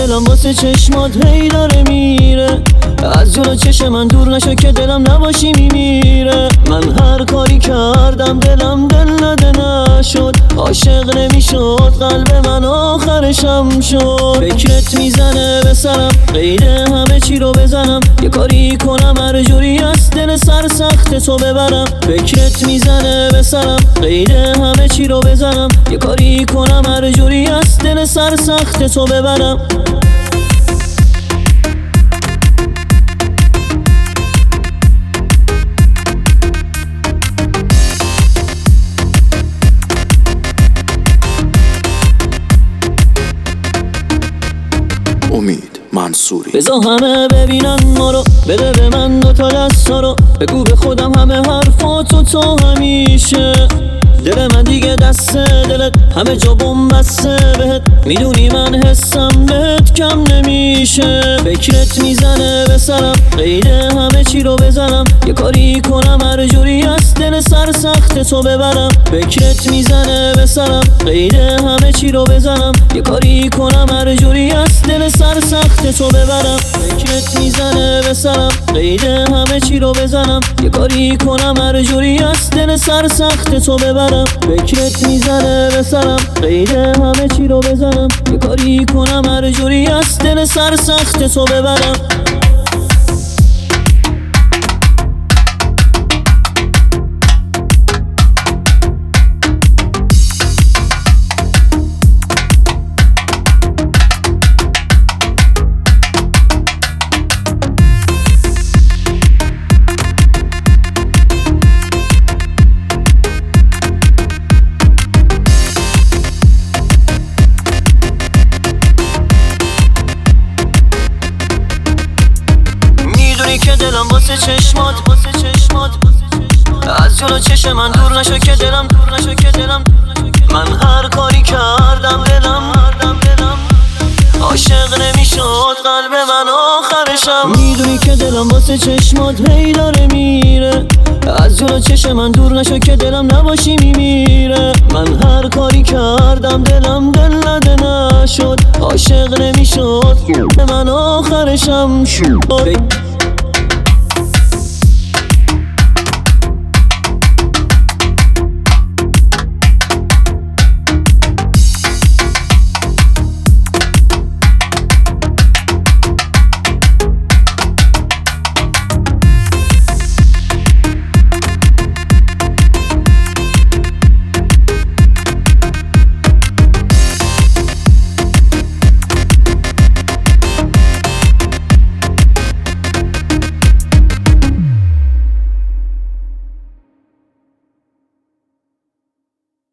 دلم واسه چشمات هی داره میره، از جلو چشم من دور نشو که دلم نباشی میمیره. من هر کاری کردم دلم دل نده نشد، عاشق نمیشد قلب من آخرشم شد. فکرت میزنه به سرم قید همه چی رو بزنم، یه کاری کنم هر جوری از دل سر سخت تو ببرم. فکرت میزنه به سرم قید همه چی رو بزنم، یه کاری کنم هر جوری از دل سر سخت تو ببرم. امید منصوری. بذار همه ببینن ما رو، بده به من دوتا دستا رو، بگو به خودم همه حرفاتو تا همیشه. دل من دیگه دست دلت همه جا بسته بهت، میدونی من حسم بهت کم نمیشه. فکرت میزنه به سرم قید همه چی رو بزنم، یه کاری کنم هر جوری از دل سر سخت تو ببرم. فکرت میزنه به سرم قید همه چی رو بزنم، یه کاری کنم هر جوری از دل سر سخت تو ببرم. فکرت میزنه به سرم قید همه چی رو بزنم، یه کاری کنم هر جوری از دل سر سخت تو ببرم. فکرت میزنه به سرم قید همه چی رو بزنم، یه کاری کنم هر جوری از دل سر سخت تو ببرم. که دلم واسه چشمات از جلو چشم من دور نشو که دلم من هر کاری کردم دلم عاشق نمیشد قلب من آخرشم. میدونی که دلم واسه چشمات هی داره میره، از جلو چشم من دور نشو که دلم نباشی میمیره. من هر کاری کردم دلم دل نده نشد، عاشق نمیشد من آخرشم شد.